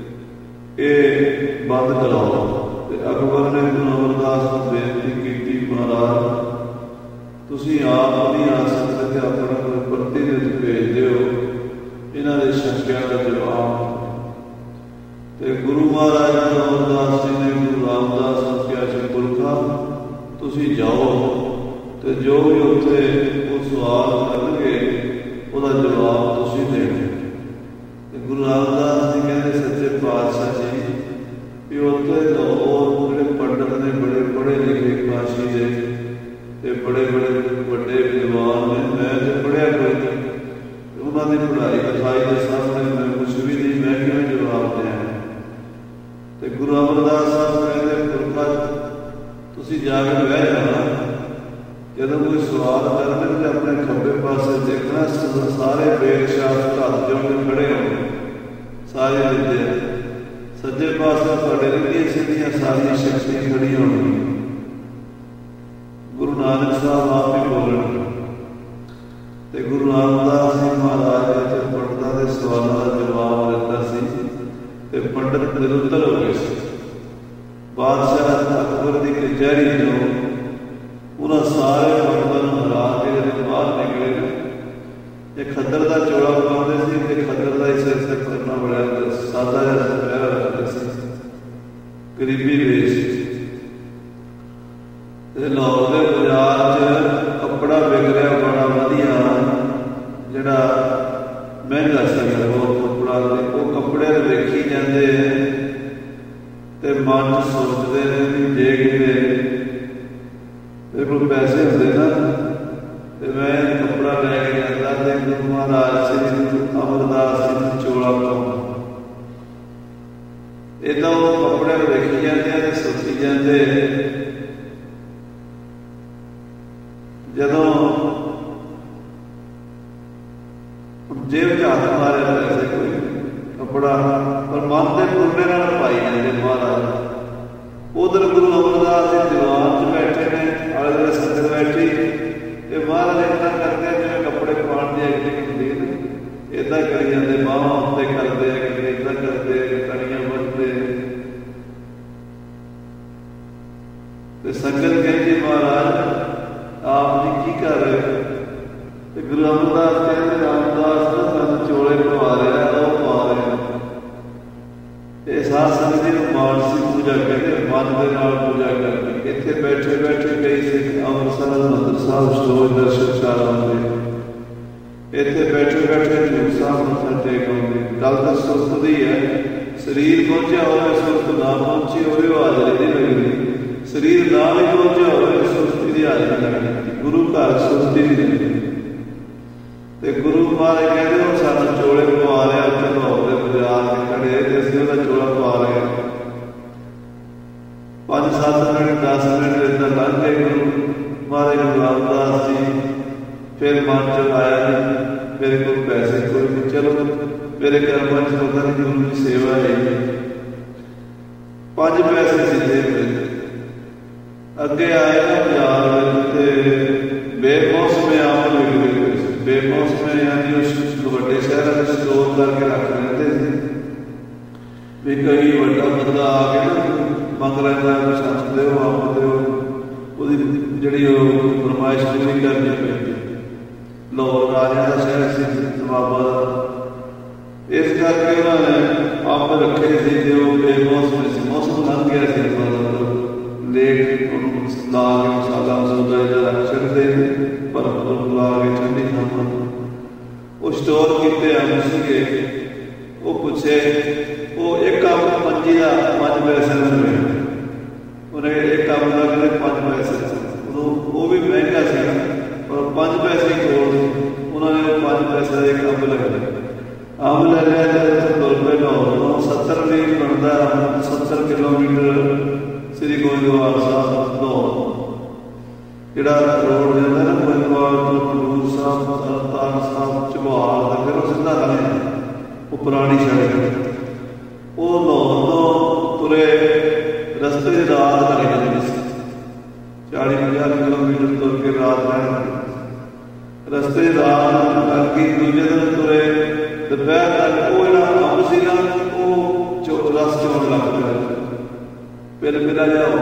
ਇਹ ਬੰਦ ਕਰਾਓ। ਤੇ ਅਕਬਰ ਨੇ ਗੁਰੂ ਅਮਰਦਾਸ ਨੂੰ ਬੇਨਤੀ ਕੀਤੀ, ਮਹਾਰਾਜ ਤੁਸੀਂ ਆਪ ਨਹੀਂ ਆ ਸਕਦੇ ਤੇ ਆਪਣਾ ਕੋਈ ਪ੍ਰਤੀਨਿਧ ਭੇਜ ਦਿਓ ਇਹਨਾਂ ਦੇ ਸ਼ੰਕਿਆਂ ਦਾ ਜਵਾਬ। ਤੇ ਗੁਰੂ ਮਹਾਰਾਜ ਅਮਰਦਾਸ ਜੀ ਨੇ ਗੁਰੂ ਰਾਮਦਾਸ ਨੂੰ ਕਿਹਾ ਸੀ ਪੁਰਖਾ ਤੁਸੀਂ ਜਾਓ ਤੇ ਜੋ ਵੀ ਉੱਥੇ ਉਹ ਸਵਾਲ ਕਰਨਗੇ ਉਹਦਾ ਜਵਾਬ ਤੁਸੀਂ ਦੇਣਾ। ਤੇ ਗੁਰੂ ਰਾਮਦਾਸ ਜੀ ਕਹਿੰਦੇ ਸੱਚੇ ਪਾਤਸ਼ਾਹ ਜੀ ਵੀ ਉੱਥੇ ਉਹ ਜਿਹੜੇ ਪੰਡਤ ਨੇ ਬੜੇ ਪੜ੍ਹੇ ਲਿਖੇ ਕਾਸ਼ੀ ਦੇ ਤੇ ਬੜੇ ਬੜੇ ਵੱਡੇ ਵਿਦਵਾਨ ਨੇ, ਮੈਂ ਤੇ ਪੜ੍ਹਿਆ ਕੋਈ ਨਹੀਂ, ਉਹਨਾਂ ਦੀ ਪੜ੍ਹਾਈ ਲਿਖਾਈ ਦੇ ਸਾਹਮਣੇ ਮੈਂ ਕੁਛ ਵੀ ਨਹੀਂ, ਮੈਂ ਕਿਵੇਂ ਜਵਾਬ ਦਿਆਂ। ਤੇ ਗੁਰੂ ਅਮਰਦਾਸ ਸਾਹਿਬ ਕਹਿੰਦੇ ਪੁਰਖਾ ਤੁਸੀਂ ਜਾ ਕੇ ਬਹਿ ਜਾਣਾ, ਜਦੋਂ ਕੋਈ ਸਵਾਲ ਕਰਨਗੇ ਤੇ ਆਪਣੇ ਖੱਬੇ ਪਾਸੇ ਦੇਖਣਾ, ਸਾਰੇ ਵੇਦ ਸ਼ਾਸਤਰ ਹੱਥ ਜੋੜ ਕੇ ਖੜੇ ਹੋਣ, ਸਾਰੇ ਵਿਦਿਆ ਸੱਜੇ ਪਾਸੇ ਤੁਹਾਡੇ ਲਈ ਸਿੱਧੀਆਂ ਸਾਰੀਆਂ ਸ਼ਕਤੀਆਂ ਖੜੀਆਂ ਹੋਣਗੀਆਂ। ਗੁਰੂ ਨਾਨਕ ਸਾਹਿਬ ਆਪ ਹੀ ਬੋਲਣਗੇ। ਤੇ ਗੁਰੂ ਰਾਮਦਾਸ ਜੀ ਮਹਾਰਾਜ ਨੇ ਪੰਡਤਾਂ ਦੇ ਸਵਾਲਾਂ ਦਾ ਜਵਾਬ ਦਿੱਤਾ ਸੀ ਤੇ ਪੰਡਤ ਨਿਰੁੱਤਰ ਹੋ ਗਏ ਸੀ। ਬਾਦਸ਼ਾਹ ਅਕਬਰ ਦੀ ਕਚਹਿਰੀ ਤੋਂ ਉਹਨਾਂ ਸਾਰੇ ਪੰਡਤਾਂ ਨੂੰ ਹਰਾ ਕੇ ਜਦੋਂ ਬਾਹਰ ਨਿਕਲੇ ਨੇ, ਇਹ ਖੱਦਰ ਦਾ ਚੋਲਾ ਪਾਉਂਦੇ ਸੀ ਤੇ ਖੱਦਰ ਦਾ ਹੀ ਸਿਰ ਤੇ ਕਰਨਾ ਬੜਿਆ ਹੁੰਦਾ ਸੀ, ਸਾਦਾ ਜਿਹਾ ਪਹਿਰਾ ਰੱਖਦੇ ਸੀ, ਗਰੀਬੀ ਵੇਚ। ਤੇ ਲਾਹੌਰ ਦੇ ਬਾਜ਼ਾਰ 'ਚ ਕੱਪੜਾ ਵਿਕ ਰਿਹਾ ਬੜਾ ਵਧੀਆ, ਜਿਹੜਾ ਮਹਿੰਗਾ ਸੀਗਾ ਬਹੁਤ ਕੱਪੜਾ, ਉਹ ਕੱਪੜੇ ਵੇਖੀ ਜਾਂਦੇ ਤੇ ਮਨ ਸੋਚਦੇ ਨੇ ਵੀ ਜੇ ਕਿਤੇ ਮੇਰੇ ਕੋਲ ਪੈਸੇ ਹੁੰਦੇ ਨਾ ਤੇ ਮੈਂ ਕੱਪੜਾ ਲੈ ਕੇ ਜਾਂਦਾ ਤੇ ਗੁਰੂ ਮਹਾਰਾਜ ਸ੍ਰੀ ਗੁਰੂ ਅਮਰਦਾਸ ਜੀ ਨੂੰ ਚੋਲਾ ਪਾਉਂਦਾ। ਏਦਾਂ ਉਹ ਕੱਪੜੇ ਨੂੰ ਵੇਖੀ ਜਾਂਦੇ ਆ ਤੇ ਸੋਚੀ ਜਾਂਦੇ, ਜਦੋਂ ਜੇਬ 'ਚ ਹੱਥ ਮਾਰਿਆ ਪੈਸੇ ਕੋਈ ਕੱਪੜਾ, ਪਰ ਮਨ ਦੇ ਪੁਰਨੇ ਨਾਲ ਪਾਈ ਜਾਂਦੇ ਮਹਾਰਾਜ। ਉਧਰ ਗੁਰੂ ਅਮਰਦਾਸ ਜੀ ਦੀਵਾਨ 'ਚ ਬੈਠੇ ਨੇ, ਆਲੇ ਦੁਆਲੇ ਸੰਗਤ ਬੈਠੀ, ਤੇ ਮਹਾਰਾਜ ਇੱਦਾਂ ਕਰਦੇ ਜਿਵੇਂ ਕੱਪੜੇ ਪਾਉਣ ਦੀ ਐਕਟਿੰਗ ਹੁੰਦੀ ਹੈ, ਇੱਦਾਂ ਕਰੀ ਜਾਂਦੇ, ਬਾਹਾਂ ਉੱਤੇ ਕਰਦੇ ਆ, ਕਦੇ ਇੱਦਾਂ ਕਰਦੇ, ਕਦੇ ਮੱਥਾ ਟੇਕ ਆਉਂਦੇ। ਗੱਲ ਤਾਂ ਸੁਰਤ ਦੀ ਹੈ, ਸਰੀਰ ਪਹੁੰਚਿਆ ਹੋਵੇ ਸੁਰਤ ਨਾ ਪਹੁੰਚੀ ਹੋਵੇ ਉਹ ਹਾਜ਼ਰੀ ਨਹੀਂ ਲੱਗਦੀ। ਸਰੀਰ ਨਾ ਵੀ ਪਹੁੰਚਿਆ ਹੋਵੇ ਸੁਰਤੀ ਦੀ ਹਾਜ਼ਰੀ ਲੱਗਦੀ। ਗੁਰੂ ਘਰ ਸੁਰਤੀ ਦੀ ਲੱਗਦੀ। ਤੇ ਗੁਰੂ ਮਹਾਰਾਜ ਕਹਿੰਦੇ ਉਹ ਸਾਨੂੰ ਚੋਲੇ ਪਵਾ ਰਿਹਾ ਉੱਥੇ ਲਾਹੌਰ ਦੇ ਬਾਜ਼ਾਰ ਦੇ ਖੜੇ ਤੇ ਅਸੀਂ ਉਹਦਾ ਚੋਲਾ ਪਾ ਰਹੇ ਹਾਂ। ਪੰਜ ਸੱਤ ਮਿੰਟ ਦਸ ਮਿੰਟ ਇੱਦਾਂ ਲੰਘ ਗਏ। ਗੁਰੂ ਮਹਾਰਾਜ ਗੁਰੂ ਰਾਮਦਾਸ ਜੀ ਫਿਰ ਮਨ ਚ ਆਇਆ ਜੀ ਮੇਰੇ ਕੋਲ ਪੈਸੇ ਕੋਈ ਨਹੀਂ, ਚਲੋ ਮੇਰੇ ਕਰਮਾਂ ਚ ਪਤਾ ਨਹੀਂ ਗੁਰੂ ਦੀ ਸੇਵਾ ਹੈ। ਪੰਜ ਪੈਸੇ ਸਿੱਧੇ ਮਿਲੇ। ਅੱਗੇ ਆਏ ਨਾ ਬਾਜ਼ਾਰ ਵਿੱਚ ਤੇ ਬੇਮੌਸਮੇ ਆਮ ਵਿਕਦੇ ਪਏ ਸੀ। ਬੇਮੌਸਮੇ ਯਾਨੀ ਉਸ ਵੱਡੇ ਸ਼ਹਿਰਾਂ ਵਿੱਚ ਸਟੋਰ ਕਰਕੇ ਰੱਖ ਲੈਂਦੇ ਸੀ ਵੀ ਕਈ ਵੱਡਾ ਬੰਦਾ ਆ ਕੇ ਨਾ ਮੰਗ ਲੈਂਦਾ ਪਸੰਦ ਦਿਓ ਆਪ ਦਿਓ, ਉਹਦੀ ਜਿਹੜੀ ਉਹ ਫਰਮਾਇਸ਼ ਪੂਰੀ ਕਰਨੀ ਪੈਂਦੀ। ਲਾਹੌਰ ਰਾਜਿਆਂ ਦਾ ਸ਼ਹਿਰ ਸੀ ਨਵਾਬਾਂ ਦਾ, ਇਸ ਕਰਕੇ ਉਹਨਾਂ ਨੇ ਅੰਬ ਰੱਖੇ ਸੀ ਤੇ ਉਹ ਬੇਮੌਸਮੇ ਸੀ। ਮੌਸਮ ਲੰਘ ਗਿਆ ਸੀ, ਮਤਲਬ ਲੇਟ ਉਹਨੂੰ ਲਾ ਕੇ ਮਸਾਲਾ ਮਸੂਦਾ ਜਿਹੜਾ ਰੱਖ ਛੱਡਦੇ ਨੇ ਪਰ ਲਾ ਕੇ ਠੰਡੀ ਥਾਂ ਉਹ ਸਟੋਰ ਕੀਤੇ ਅੰਬ ਸੀਗੇ। ਉਹ ਪੁੱਛੇ ਉਹ ਇੱਕ ਅੰਬ ਪੰਜੀ ਦਾ ਪੰਜ ਪੈਸੇ ਦਾ ਮਿਲਿਆ। ਉਹਨੇ ਇੱਕ ਅੰਬ ਦਾ ਕਹਿੰਦੇ ਪੰਜ ਪੈਸੇ, ਉਦੋਂ ਉਹ ਵੀ ਮਹਿੰਗਾ ਸੀ ਪਰ ਪੰਜ ਪੈਸੇ ਕੋਲ ਉਹਨਾਂ ਨੇ ਉਹ ਪੰਜ ਪੈਸੇ ਦਾ ਇੱਕ ਅੰਬ ਲੈ ਲਿਆ। ਅੰਬ ਲੈ ਲਿਆ ਤੇ ਤੁਰ ਪਏ ਲਾਹੌਰ। ਸੱਤਰ ਮੀਲ ਬਣਦਾ, ਸੱਤਰ ਕਿਲੋਮੀਟਰ ਸ੍ਰੀ ਗੋਇੰਦਵਾਲ ਸਾਹਿਬ ਲਾਹੌਰ ਜਿਹੜਾ ਰੋਡ ਜਾਂਦਾ ਨਾ ਗੋਇੰਦਵਾਲ ਤੋਂ ਖਡੂਰ ਸਾਹਿਬ, ਤਰਨਤਾਰਨ ਸਾਹਿਬ, ਝਬਾਲ ਦਾ, ਫਿਰ ਉਹ ਸਿੱਧਾ ਰਹਿ ਉਹ ਪੁਰਾਣੀ ਸੜਕ। ਉਹ ਲਾਹੌਰ ਤੋਂ ਤੁਰੇ ਰਸਤੇ ਦੀ ਰਾਤ ਲੱਗ ਜਾਂਦੀ ਸੀ। ਚਾਲੀ ਪੰਜਾਹ ਕਿਲੋਮੀਟਰ ਤੁਰ ਕੇ ਰਾਤ ਰਹਿਣ ਰਸਤੇ ਰਾਤ ਲੱਗ ਗਈ। ਦੂਜੇ ਦਿਨ ਤੁਰੇ ਦੁਪਹਿਰ ਤੱਕ ਉਹ ਜਿਹੜਾ ਅੰਬ ਸੀ ਨਾ ਉਹ ਚੋ ਰਸ ਚੋਣ ਲੱਗ ਪਿਆ। ਫਿਰ ਮਿਲਾ ਜਾਓ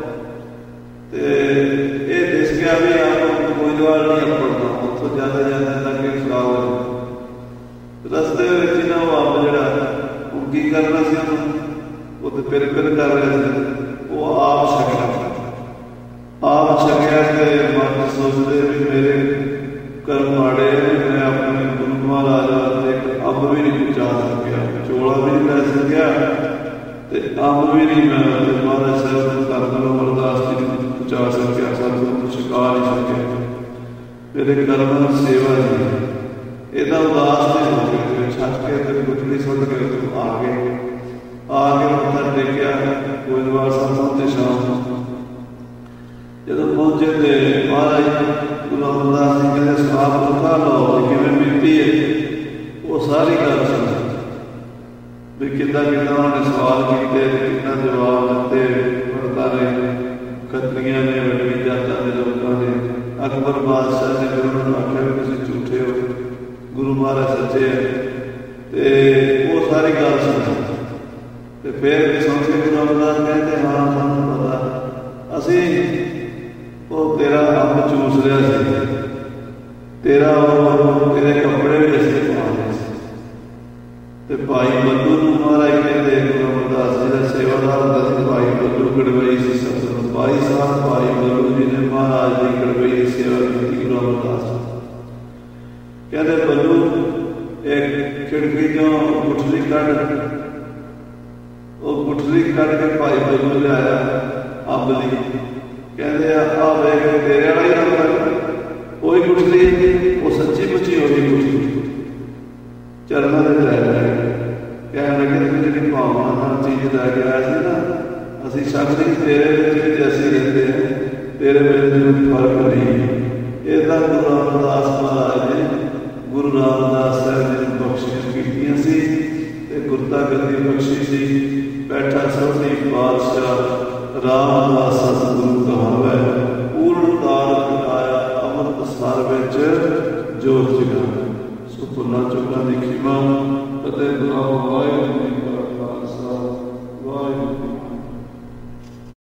ਤੇ ਇਹ ਦਿਸ ਗਿਆ ਵੀ ਆਪ ਗੋਇੰਦਵਾਲ ਨਹੀਂ ਪੜਦਾ, ਉੱਥੋਂ ਜ਼ਿਆਦਾ ਜ਼ਿਆਦਾ ਲੱਗੇ ਸਵਾਲ ਰਸਤੇ ਵਿੱਚ ਨਾ ਉਹ ਅੰਬ ਜਿਹੜਾ ਉਹ ਕੀ ਕਰਨਾ ਸੀ ਉਹਨੂੰ ਉਹ ਤੇ ਪਿਰ ਪਿਰ ਕਰ ਰਿਹਾ ਸੀ। ਉਹ ਆਪ ਛਕਿਆ ਆਪ ਛਕਿਆ ਤੇ ਮਨ ਸੋਚਦੇ ਵੀ ਮੇਰੇ ਕਰਮ ਮਾੜੇ, ਮੈਂ ਆਪਣੇ ਗੁਰੂ ਮਹਾਰਾਜ ਤੇ ਇੱਕ ਅੰਬ ਵੀ ਨਹੀਂ ਪਹੁੰਚਾ ਸਕਿਆ, ਚੋਲਾ ਵੀ ਨਹੀਂ ਲੈ ਸਕਿਆ ਤੇ ਅੰਬ ਵੀ ਨਹੀਂ ਮੈਂ ਮਹਾਰਾਜ ਸਾਹਿਬ ਦੇ ਘਰ ਵੱਲੋਂ ਅਰਦਾਸ ਜੀ ਨੂੰ ਪਹੁੰਚਾ ਸਕਿਆ, ਸਾਨੂੰ ਨੂੰ ਛਕਾ ਨਹੀਂ ਸਕਿਆ। ਮੇਰੇ ਕਰਮਾਂ ਦੀ ਸੇਵਾ ਜੀ ਇਹਦਾ ਉਦਾਸ ਨਹੀਂ ਹੋ ਗਏ। ਛੱਡ ਕੇ ਤੇ ਗੁਠੜੀ ਸੁੱਟ ਕੇ ਆ ਗਏ। ਆ ਕੇ ਮੱਥਾ ਟੇਕਿਆ ਗੋਇੰਦਵਾਲ ਸਾਹਿਬ ਪਹੁੰਚੇ। ਸ਼ਾਮ ਨੂੰ ਜਦੋਂ ਪਹੁੰਚੇ ਤੇ ਮਹਾਰਾਜ ਗੁਰੂ ਰਾਮਦਾਸ ਜੀ ਕਹਿੰਦੇ ਸਵਾਲ ਰੁਕਾ ਲਓ ਕਿਵੇਂ ਬੀਤੀ ਹੈ। ਉਹ ਸਾਰੀ ਗੱਲ ਸੁਣ ਵੀ ਕਿੱਦਾਂ ਕਿੱਦਾਂ ਉਹਨਾਂ ਨੇ ਸਵਾਲ ਕੀਤੇ, ਕਿੱਦਾਂ ਜਵਾਬ ਦਿੱਤੇ। ਵਰਤਾਰੇ ਖੱਤਰੀਆਂ ਨੇ, ਵੱਡੀ ਜਾਤਾਂ ਦੇ ਲੋਕਾਂ ਨੇ। ਅਕਬਰ ਬਾਦਸ਼ਾਹ ਨੇ ਫਿਰ ਉਹਨਾਂ ਨੂੰ ਆਖਿਆ ਵੀ ਤੁਸੀਂ ਝੂਠੇ ਹੋ, ਗੁਰੂ ਮਹਾਰਾਜ ਸੱਚੇ ਹੈ। ਤੇ ਉਹ ਸਾਰੀ ਗੱਲ ਸੁਣ ਤੇ ਫਿਰ ਸੁਣ ਕੇ ਗੁਰੂ ਰਾਮਦਾਸ ਕਹਿੰਦੇ ਹਾਂ ਸਾਨੂੰ ਪਤਾ, ਅਸੀਂ ਉਹ ਤੇਰਾ ਅੰਬ ਚੂਸ ਰਿਹਾ ਸੀ, ਤੇਰਾ ਉਹ ਤੇਰੇ ਕੱਪੜੇ ਵੀ ਅਸੀਂ ਪਾ ਲਏ ਸੀ। ਤੇ ਭਾਈ ਬੱਲੂ ਨੂੰ ਮਹਾਰਾਜ ਕਹਿੰਦੇ ਗੁਰੂ ਰਾਮਦਾਸ ਜੀ ਦਾ ਸੇਵਾਦਾਰ ਹੁੰਦਾ ਸੀ ਭਾਈ ਬੱਲੂ ਗੜਵਈ ਸੀ। ਸਤਿਗੁਰੂ ਭਾਈ ਸਾਹਿਬ ਭਾਈ ਬੱਲੂ ਜੀ ਨੇ ਮਹਾਰਾਜ ਦੀ ਗੜਵਈ ਦੀ ਸੇਵਾ ਕੀਤੀ। ਗੁਰੂ ਰਾਮਦਾਸ ਕਹਿੰਦੇ ਬੱਲੂ ਇੱਕ ਖਿੜਕੀ ਚੋਂ ਗੁਠਲੀ ਕੱਢ, ਉਹ ਗੁਠਲੀ ਕੱਢ ਕੇ ਭਾਈ ਬੱਲੂ ਲਿਆਇਆ ਅੰਬ ਦੀ। ਕਹਿੰਦੇ ਆ ਵੇਖ ਤੇਰੇ ਵਾਲਾ ਹੀ ਰੰਗ ਉਹੀ ਗੁਠਲੀ, ਉਹ ਸੱਚੀ ਮੁੱਚੀ ਹੋ ਗਈ ਗੁਠਲੀ ਚਰਨਾਂ ਦੇ ਲੈ ਲੈ। ਕਹਿਣ ਲੱਗੇ ਤੂੰ ਜਿਹੜੀ ਭਾਵਨਾ ਨਾਲ ਚੀਜ਼ ਲੈ ਕੇ ਆਇਆ ਸੀ ਨਾ, ਅਸੀਂ ਸ਼ੱਕ ਨਹੀਂ ਤੇਰੇ ਵਿੱਚ ਵੀ ਅਸੀਂ ਰਹਿੰਦੇ ਹਾਂ, ਤੇਰੇ ਵਿੱਚ ਵੀ ਫਰਕ ਨਹੀਂ। ਇੱਦਾਂ ਗੁਰੂ ਰਾਮਦਾਸ ਮਹਾਰਾਜ ਨੇ ਗੁਰੂ ਰਾਮਦਾਸ ਸਾਹਿਬ ਜੀ ਨੂੰ ਬਖਸ਼ਿਸ਼ ਕੀਤੀਆਂ ਸੀ ਤੇ ਗੁਰਤਾ ਗੱਦੀ ਬਖਸ਼ੀ ਸੀ। ਬੈਠਾ ਸੋਢੀ ਪਾਤਸ਼ਾਹ ਰਾਮਦਾਸ ਸਤਿਗੁਰੂ ਕਹਾਵੈ